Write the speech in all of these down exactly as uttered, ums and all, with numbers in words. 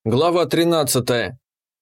Глава тринадцатая.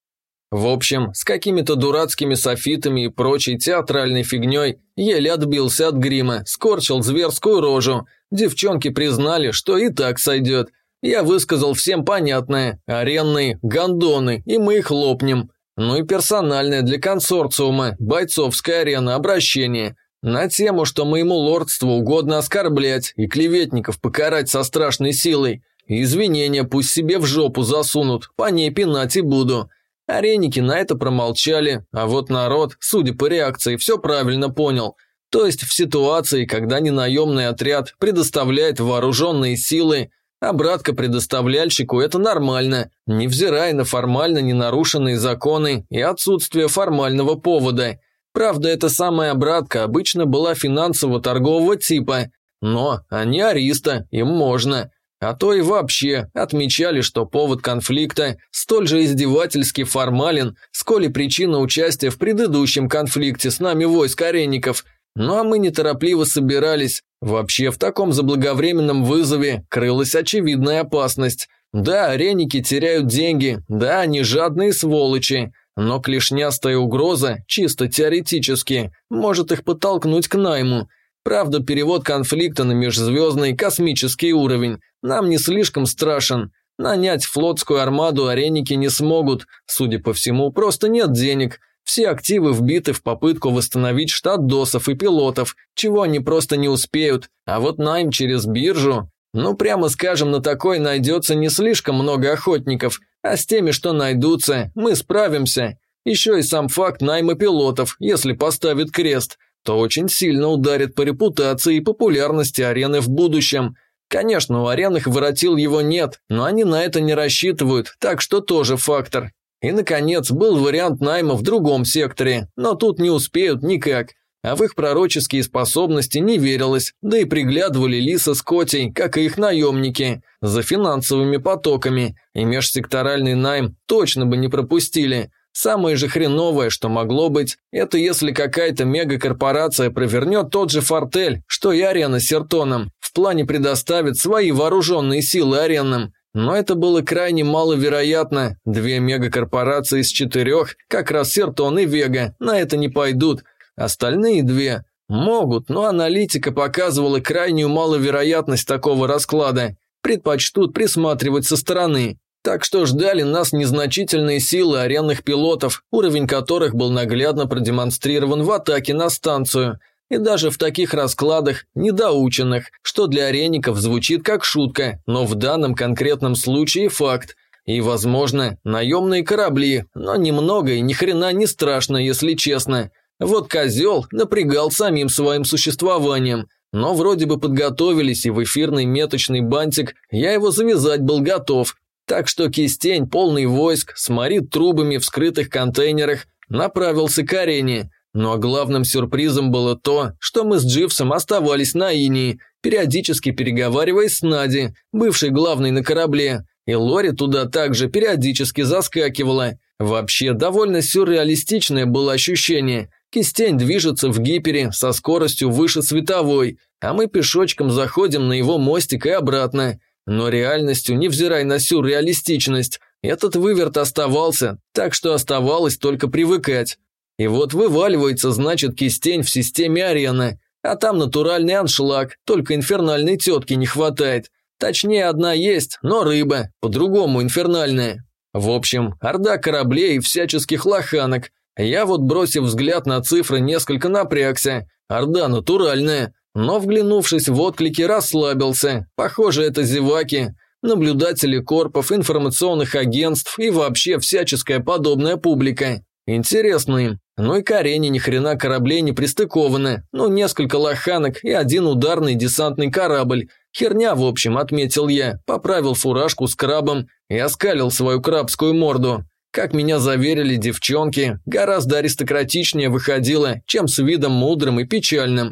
В общем, с какими-то дурацкими софитами и прочей театральной фигней еле отбился от грима, скорчил зверскую рожу. Девчонки признали, что и так сойдет. Я высказал всем понятное: аренные гондоны, и мы их лопнем. Ну и персональное для консорциума, бойцовская арена обращение. На тему, что моему лордству угодно оскорблять и клеветников покарать со страшной силой. Извинения пусть себе в жопу засунут, по ней пинать и буду. Ареники на это промолчали, а вот народ, судя по реакции, все правильно понял. То есть в ситуации, когда ненаемный отряд предоставляет вооруженные силы, а братка-предоставляльщику это нормально, невзирая на формально ненарушенные законы и отсутствие формального повода. Правда, эта самая братка обычно была финансово-торгового типа, но они ариста, им можно. А то и вообще отмечали, что повод конфликта столь же издевательски формален, сколь и причина участия в предыдущем конфликте с нами войск аренников. Ну а мы неторопливо собирались. Вообще в таком заблаговременном вызове крылась очевидная опасность. Да, аренники теряют деньги, да, они жадные сволочи, но клешнястая угроза, чисто теоретически, может их подтолкнуть к найму. Правда, перевод конфликта на межзвездный космический уровень нам не слишком страшен. Нанять флотскую армаду аренники не смогут, судя по всему, просто нет денег. Все активы вбиты в попытку восстановить штат досов и пилотов, чего они просто не успеют. А вот найм через биржу, ну прямо скажем, на такой найдется не слишком много охотников, а с теми, что найдутся, мы справимся. Еще и сам факт найма пилотов, если поставит крест, то очень сильно ударит по репутации и популярности арены в будущем. Конечно, у аренных воротил его нет, но они на это не рассчитывают, так что тоже фактор. И, наконец, был вариант найма в другом секторе, но тут не успеют никак. А в их пророческие способности не верилось, да и приглядывали Лиса с Котей, как и их наемники, за финансовыми потоками, и межсекторальный найм точно бы не пропустили. Самое же хреновое, что могло быть, это если какая-то мегакорпорация провернет тот же фортель, что и арена с Сертоном, в плане предоставит свои вооруженные силы аренным. Но это было крайне маловероятно. Две мегакорпорации из четырех, как раз Сертон и Вега, на это не пойдут. Остальные две могут, но аналитика показывала крайнюю маловероятность такого расклада. Предпочтут присматривать со стороны. Так что ждали нас незначительные силы аренных пилотов, уровень которых был наглядно продемонстрирован в атаке на станцию. И даже в таких раскладах недоученных, что для аренников звучит как шутка, но в данном конкретном случае факт. И, возможно, наемные корабли, но немного и ни хрена не страшно, если честно. Вот козел напрягал самим своим существованием, но вроде бы подготовились, и в эфирный меточный бантик я его завязать был готов. Так что Кистень, полный войск, с марит-трубами в скрытых контейнерах, направился к арене. Но главным сюрпризом было то, что мы с Дживсом оставались на Инии, периодически переговариваясь с Нади, бывшей главной на корабле, и Лори туда также периодически заскакивала. Вообще, довольно сюрреалистичное было ощущение. Кистень движется в гипере со скоростью выше световой, а мы пешочком заходим на его мостик и обратно. Но реальностью, невзирая на сюрреалистичность, этот выверт оставался, так что оставалось только привыкать. И вот вываливается, значит, Кистень в системе арены, а там натуральный аншлаг, только инфернальной тетки не хватает. Точнее, одна есть, но рыба, по-другому инфернальная. В общем, орда кораблей и всяческих лоханок. Я вот, бросив взгляд на цифры, несколько напрягся. Орда натуральная. Но, вглянувшись в отклики, расслабился. Похоже, это зеваки, наблюдатели корпов, информационных агентств и вообще всяческая подобная публика. Интересно им. Ну и к арене ни хрена кораблей не пристыкованы. Ну, несколько лоханок и один ударный десантный корабль. Херня, в общем, отметил я, поправил фуражку с крабом и оскалил свою крабскую морду. Как меня заверили девчонки, гораздо аристократичнее выходило, чем с видом мудрым и печальным.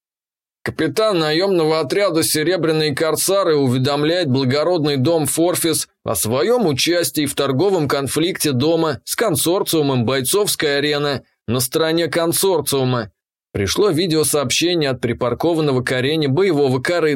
Капитан наемного отряда «Серебряные корсары» уведомляет благородный дом Форфис о своем участии в торговом конфликте дома с консорциумом бойцовской арены на стороне консорциума. Пришло видеосообщение от припаркованного к арене боевого корыта.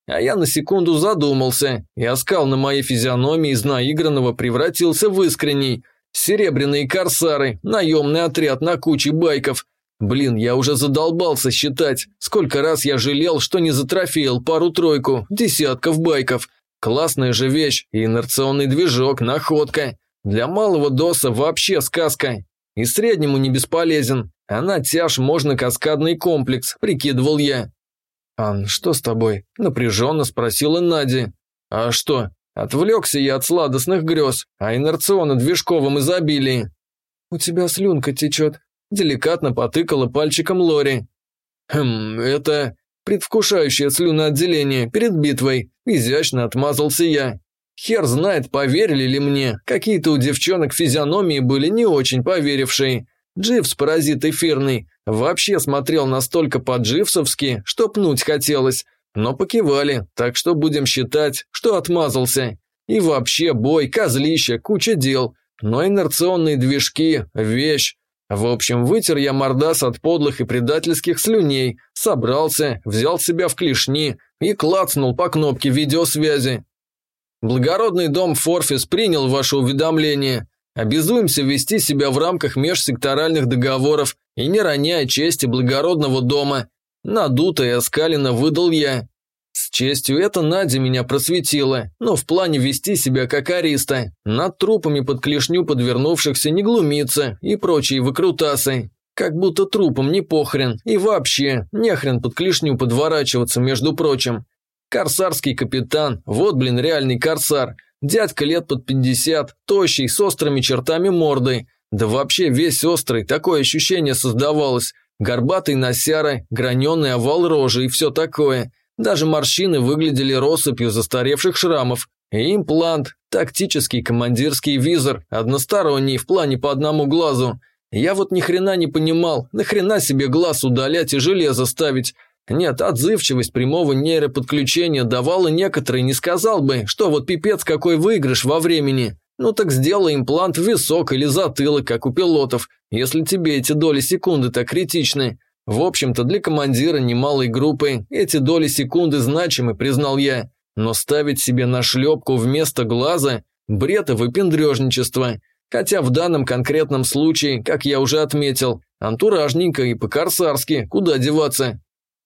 А я на секунду задумался, и оскал на моей физиономии из наигранного превратился в искренний. Серебряные корсары, наемный отряд на куче байков. Блин, я уже задолбался считать, сколько раз я жалел, что не затрофеил пару-тройку, десятков байков. Классная же вещь, и инерционный движок, находка. Для малого доса вообще сказка. И среднему не бесполезен. А на тяж можно каскадный комплекс, прикидывал я. «Ан, что с тобой?» – напряженно спросила Надя. «А что? Отвлекся я от сладостных грез, а инерционно-движковом изобилии». «У тебя слюнка течет», – деликатно потыкала пальчиком Лори. «Хм, это предвкушающее слюноотделение перед битвой», – изящно отмазался я. Хер знает, поверили ли мне, какие-то у девчонок физиономии были не очень поверившие. Дживс, паразит эфирный, вообще смотрел настолько по-дживсовски, что пнуть хотелось, но покивали, так что будем считать, что отмазался. И вообще бой, козлища, куча дел, но инерционные движки – вещь. В общем, вытер я мордас от подлых и предательских слюней, собрался, взял себя в клешни и клацнул по кнопке видеосвязи. Благородный дом Форфис принял ваше уведомление. Обязуемся вести себя в рамках межсекторальных договоров и не роняя чести благородного дома. Надуто и оскаленно выдал я. С честью это Надя меня просветила, но в плане вести себя как ариста, над трупами под клешню подвернувшихся не глумиться и прочие выкрутасы. Как будто трупам не похрен и вообще нехрен под клешню подворачиваться, между прочим. Корсарский капитан, вот блин реальный корсар. Дядька лет под пятьдесят, тощий, с острыми чертами морды. Да вообще весь острый, такое ощущение создавалось. Горбатый носяра, граненый овал рожи и все такое. Даже морщины выглядели россыпью застаревших шрамов. И имплант, тактический командирский визор, односторонний, в плане по одному глазу. Я вот ни хрена не понимал, нахрена себе глаз удалять и железо ставить. Нет, отзывчивость прямого нейроподключения давала некоторые, не сказал бы, что вот пипец какой выигрыш во времени. Ну так сделай имплант в висок или затылок, как у пилотов, если тебе эти доли секунды так критичны. В общем-то, для командира немалой группы эти доли секунды значимы, признал я. Но ставить себе на шлепку вместо глаза – бред и выпендрежничество. Хотя в данном конкретном случае, как я уже отметил, антуражненько и по-корсарски, куда деваться.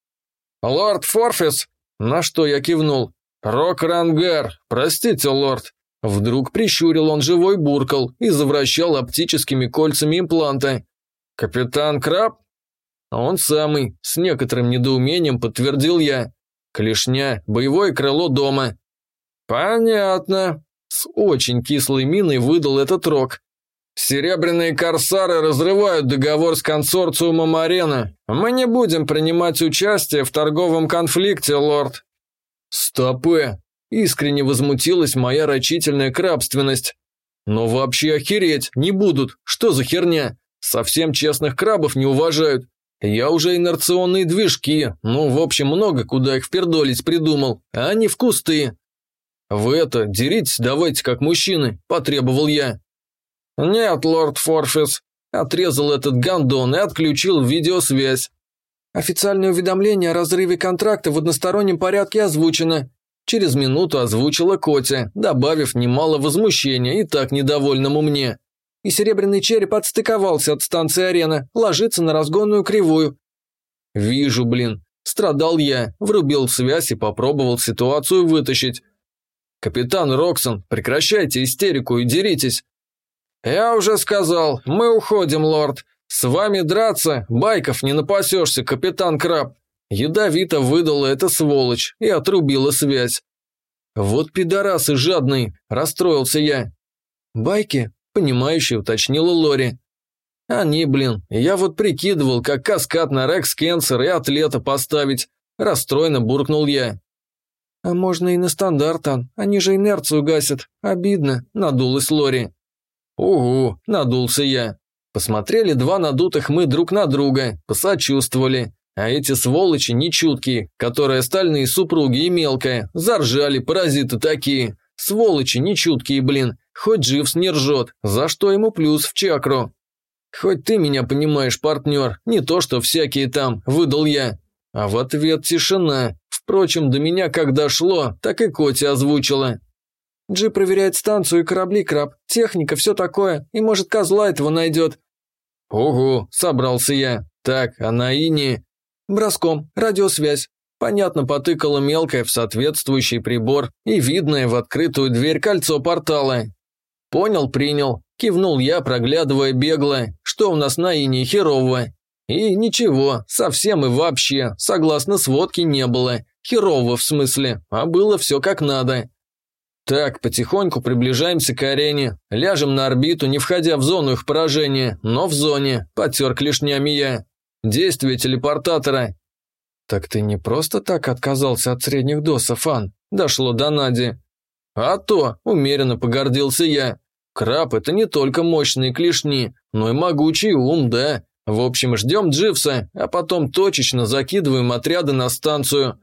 «Лорд Форфис!» На что я кивнул. «Рок-рангар! Простите, лорд!» Вдруг прищурил он живой буркал и завращал оптическими кольцами импланта. «Капитан Краб?» «Он самый», с некоторым недоумением подтвердил я. «Клешня, боевое крыло дома». «Понятно», с очень кислой миной выдал этот рок. «Серебряные корсары разрывают договор с консорциумом «Арена». Мы не будем принимать участие в торговом конфликте, лорд». «Стопэ!» – искренне возмутилась моя рачительная крабственность. «Но вообще охереть, не будут. Что за херня? Совсем честных крабов не уважают. Я уже инерционные движки, ну, в общем, много куда их впердолить придумал, а они в кусты». «Вы это, деритесь давайте как мужчины», – потребовал я. «Нет, лорд Форфис», – отрезал этот гандон и отключил видеосвязь. «Официальное уведомление о разрыве контракта в одностороннем порядке озвучено», – через минуту озвучила Котя, добавив немало возмущения и так недовольному мне. «И серебряный череп отстыковался от станции «Арена», ложится на разгонную кривую». «Вижу, блин», – страдал я, врубил связь и попробовал ситуацию вытащить. «Капитан Роксон, прекращайте истерику и деритесь». «Я уже сказал, мы уходим, лорд. С вами драться, байков не напасешься, капитан Краб». Ядовито выдала эта сволочь и отрубила связь. «Вот пидорасы жадные», – расстроился я. «Байки?» – понимающе уточнила Лори. «Они, блин, я вот прикидывал, как каскад на Рекс Кенсер и атлета поставить», – расстроенно буркнул я. «А можно и на стандарт, Ан, они же инерцию гасят. Обидно», – надулась Лори. «Угу», – надулся я. Посмотрели два надутых мы друг на друга, посочувствовали. А эти сволочи нечуткие, которые остальные супруги и мелкая, заржали, паразиты такие. Сволочи нечуткие, блин, хоть Дживс не ржет, за что ему плюс в чакру. «Хоть ты меня понимаешь, партнер, не то что всякие там», – выдал я. А в ответ тишина. В Впрочем, до меня как дошло, так и Коте озвучила. Джи проверяет станцию и корабли, Краб. Техника, все такое. И, может, козла этого найдет. Ого, собрался я. Так, а на Ине... Броском, радиосвязь. Понятно, потыкала мелкое в соответствующий прибор и видное в открытую дверь кольцо портала. Понял, принял. Кивнул я, проглядывая бегло, что у нас на Ине херового. И ничего, совсем и вообще, согласно сводке, не было. Херового в смысле, а было все как надо. Так, потихоньку приближаемся к арене, ляжем на орбиту, не входя в зону их поражения, но в зоне, потер клешнями я. Действие телепортатора. Так ты не просто так отказался от средних досов, Ан? Дошло до Нади. А то, умеренно погордился я. Краб – это не только мощные клешни, но и могучий ум, да. В общем, ждем Дживса, а потом точечно закидываем отряды на станцию.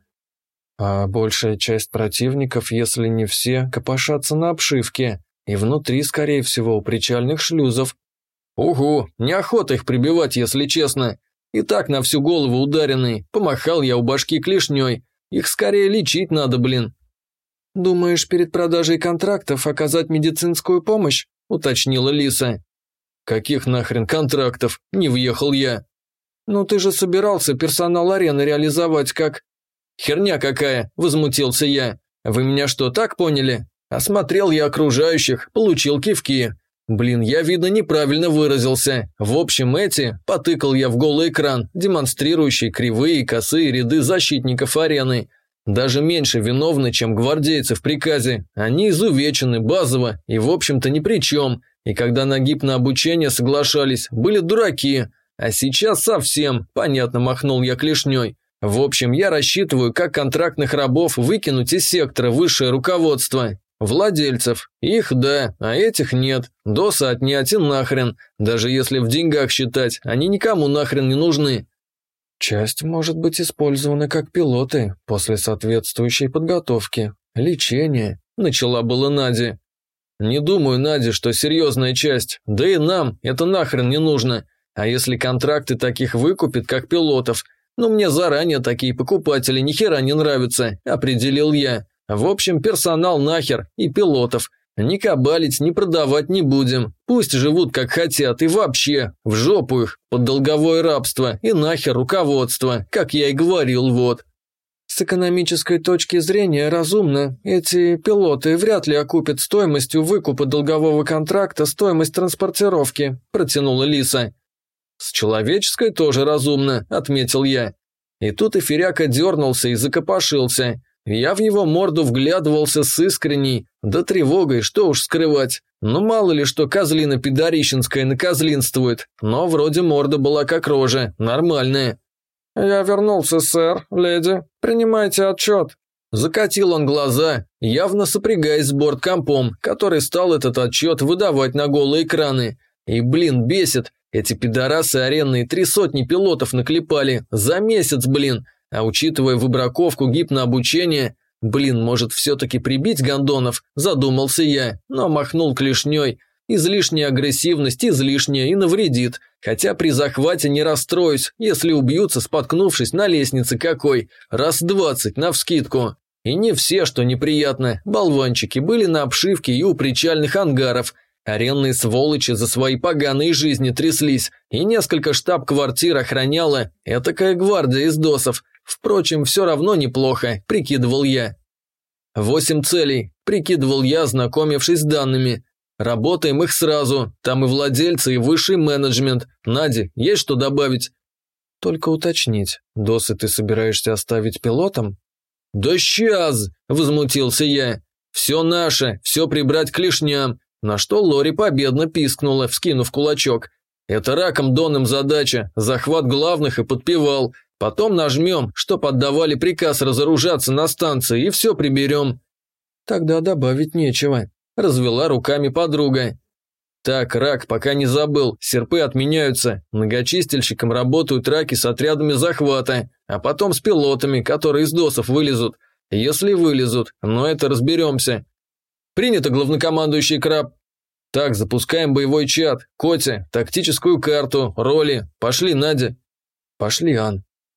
А большая часть противников, если не все, копошатся на обшивке. И внутри, скорее всего, у причальных шлюзов. Угу, неохота их прибивать, если честно. И так на всю голову ударенный. Помахал я у башки клешней. Их скорее лечить надо, блин. «Думаешь, перед продажей контрактов оказать медицинскую помощь?» – уточнила Лиса. «Каких нахрен контрактов?» – не въехал я. «Ну ты же собирался персонал арены реализовать как...» «Херня какая!» – возмутился я. «Вы меня что, так поняли?» Осмотрел я окружающих, получил кивки. Блин, я, видно, неправильно выразился. В общем, эти, потыкал я в голый экран, демонстрирующий кривые и косые ряды защитников арены. Даже меньше виновны, чем гвардейцы в приказе. Они изувечены базово и, в общем-то, ни при чем. И когда на гипное обучение соглашались, были дураки. А сейчас совсем, понятно, махнул я клешней. В общем, я рассчитываю, как контрактных рабов выкинуть из сектора высшее руководство. Владельцев. Их да, а этих нет. Досы отнять и нахрен. Даже если в деньгах считать, они никому нахрен не нужны. Часть может быть использована как пилоты после соответствующей подготовки. Лечение. Начала была Надя. Не думаю, Надя, что серьезная часть. Да и нам это нахрен не нужно. А если контракты таких выкупят, как пилотов? Ну, мне заранее такие покупатели ни хера не нравятся, определил я. В общем, персонал нахер и пилотов. Ни кабалить, ни продавать не будем. Пусть живут как хотят и вообще, в жопу их, под долговое рабство и нахер руководство, как я и говорил, вот. С экономической точки зрения разумно. Эти пилоты вряд ли окупят стоимостью выкупа долгового контракта стоимость транспортировки, протянула Лиса. С человеческой тоже разумно, отметил я. И тут эфиряка дернулся и закопошился. Я в его морду вглядывался с искренней, да тревогой, что уж скрывать. Ну мало ли что козлина пидорищенская накозлинствует, но вроде морда была как рожа, нормальная. «Я вернулся, сэр, леди. Принимайте отчет». Закатил он глаза, явно сопрягаясь с борткомпом, который стал этот отчет выдавать на голые экраны. И, блин, бесит, эти пидорасы аренные три сотни пилотов наклепали, за месяц, блин. А учитывая выбраковку гипнообучения, блин, может все-таки прибить гондонов, задумался я, но махнул клешней. Излишняя агрессивность излишняя и навредит, хотя при захвате не расстроюсь, если убьются, споткнувшись на лестнице какой, раз двадцать навскидку. И не все, что неприятно, болванчики были на обшивке и у причальных ангаров. Аренные сволочи за свои поганые жизни тряслись, и несколько штаб-квартир охраняла этакая гвардия из досов. Впрочем, все равно неплохо, прикидывал я. Восемь целей, прикидывал я, ознакомившись с данными. Работаем их сразу, там и владельцы, и высший менеджмент. Надя, есть что добавить? Только уточнить, досы ты собираешься оставить пилотом? Да сейчас, возмутился я. Все наше, все прибрать к клешням. На что Лори победно пискнула, вскинув кулачок. Это раком Донным задача, захват главных и подпевал. Потом нажмем, чтоб отдавали приказ разоружаться на станции, и все приберем. Тогда добавить нечего, развела руками подруга. Так, рак, пока не забыл, серпы отменяются, многочистильщиком работают раки с отрядами захвата, а потом с пилотами, которые из досов вылезут. Если вылезут, но это разберемся. Принято, главнокомандующий Краб. Так, запускаем боевой чат. Котя, тактическую карту, роли. Пошли, Надя. Пошли, Ан.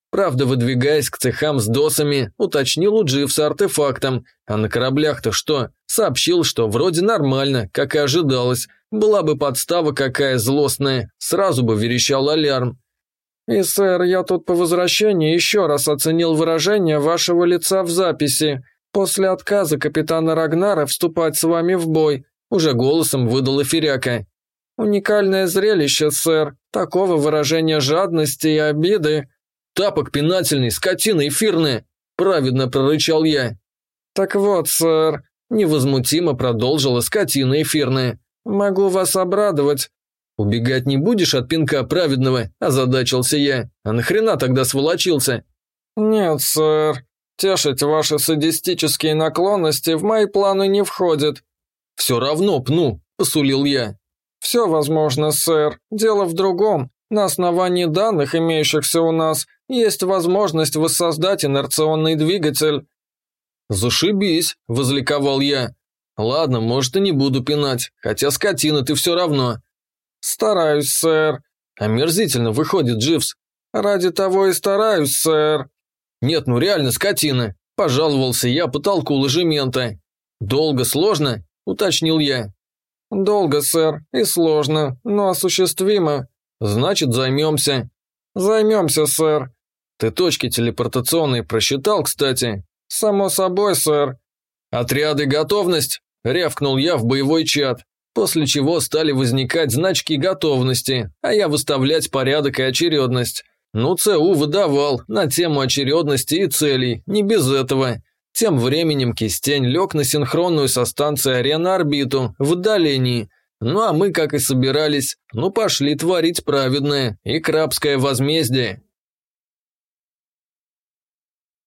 Правда, выдвигаясь к цехам с досами, уточнил у Дживса артефактом. А на кораблях-то что? Сообщил, что вроде нормально, как и ожидалось. Была бы подстава какая злостная, сразу бы верещал алярм. И, сэр, я тут по возвращении еще раз оценил выражение вашего лица в записи. После отказа капитана Рагнара вступать с вами в бой, уже голосом выдал Эфиряка. Уникальное зрелище, сэр. Такого выражения жадности и обиды. «Тапок пинательный, скотина эфирная!» – праведно прорычал я. «Так вот, сэр», – невозмутимо продолжила скотина эфирная. «Могу вас обрадовать». «Убегать не будешь от пинка праведного?» – озадачился я. «А нахрена тогда сволочился?» «Нет, сэр. Тешить ваши садистические наклонности в мои планы не входит». «Все равно пну», – посулил я. «Все возможно, сэр. Дело в другом. На основании данных, имеющихся у нас, есть возможность воссоздать инерционный двигатель». «Зашибись», – возликовал я. «Ладно, может, и не буду пинать, хотя скотина ты все равно». «Стараюсь, сэр». «Омерзительно выходит, Дживс». «Ради того и стараюсь, сэр». «Нет, ну реально скотина», – пожаловался я потолку ложемента. «Долго, сложно?» – уточнил я. «Долго, сэр, и сложно, но осуществимо». «Значит, займемся». «Займемся, сэр». «Ты точки телепортационные просчитал, кстати?» «Само собой, сэр». «Отряды, готовность!» – рявкнул я в боевой чат, после чего стали возникать значки готовности, а я выставлять порядок и очередность. Ну, ЦУ выдавал на тему очередности и целей, не без этого. Тем временем Кистень лег на синхронную со станцией Арена орбиту в отдалении. Ну а мы, как и собирались, ну пошли творить праведное и крабское возмездие.